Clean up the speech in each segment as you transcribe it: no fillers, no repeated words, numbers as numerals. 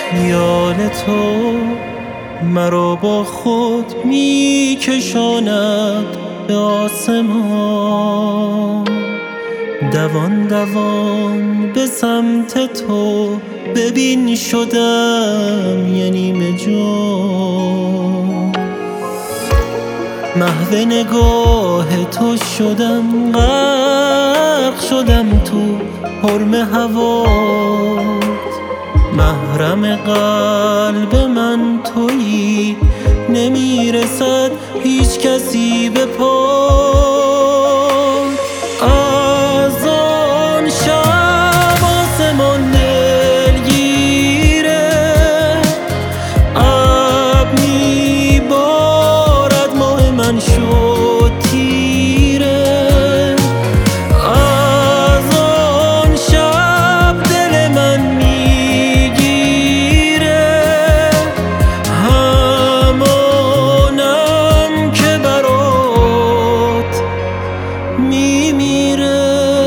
خیال تو مرا با خود میکشاند به آسمان، دوان دوان به سمت تو ببین شدم یه نیمه جان. محو نگاه تو شدم، غرق شدم تو حرم هوات، محرم قلب من تویی، نمیرسد هیچ کسی به پات. از آن شب آسمان دلگیره، ابر میبارد ماه من شد تیره. از آن شب دل من میگیره، همانم که برات میمیره.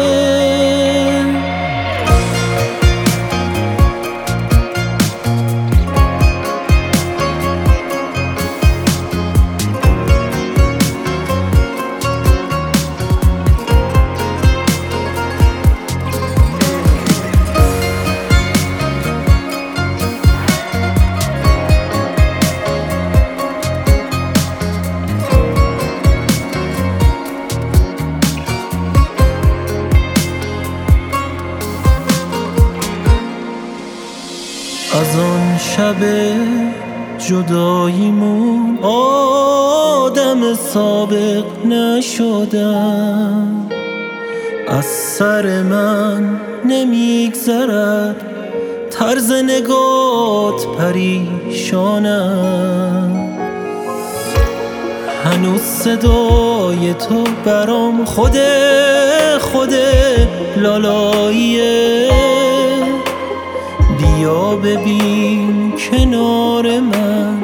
از آن شب جداییمون آدم سابق نشدم، از سر من نمیگذرد طرز نگات پریشانم. هنوز صدای تو برام خود لالاییه، بیا ببین کنار من